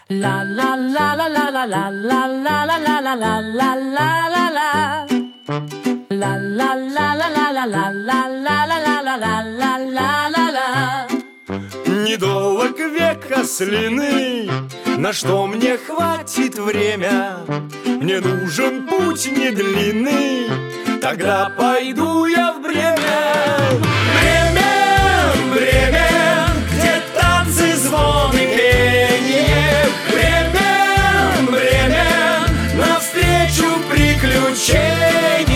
La la la la la la la la la la la la la la la la la. La la la la la la la la la la la la la la la la la. Недолг век ослиный, на что мне хватит время? Мне нужен путь не длинный, тогда пойду я в Бремен. Бремен, Бремен, где танцы, звон и пение. Бремен, Бремен, навстречу приключения.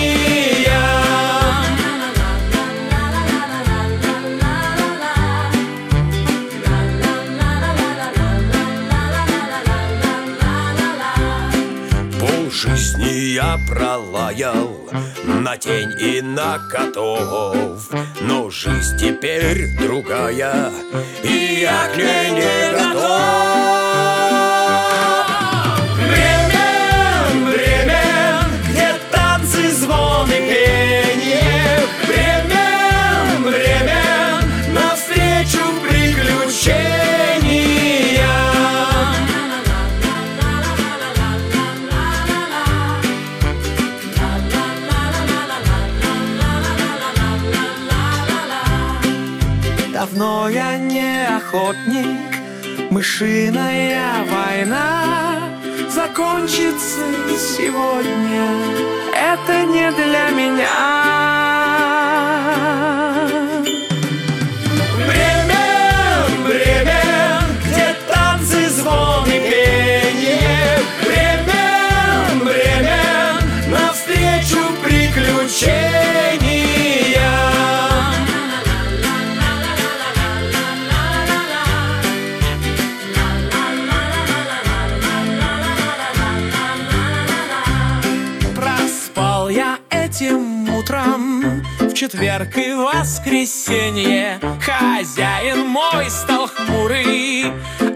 Жизни я пролаял на тень и на котов, но жизнь теперь другая, и я к ней не готов. Бремен, Бремен, где танцы, звон и пение. Бремен, Бремен, навстречу приключения. Давно я не охотник, мышиная война закончится сегодня, это не для меня. Бремен, Бремен, где танцы, звон и пение. Бремен, Бремен, навстречу приключения. Этим утром в четверг и воскресенье хозяин мой стал хмурый,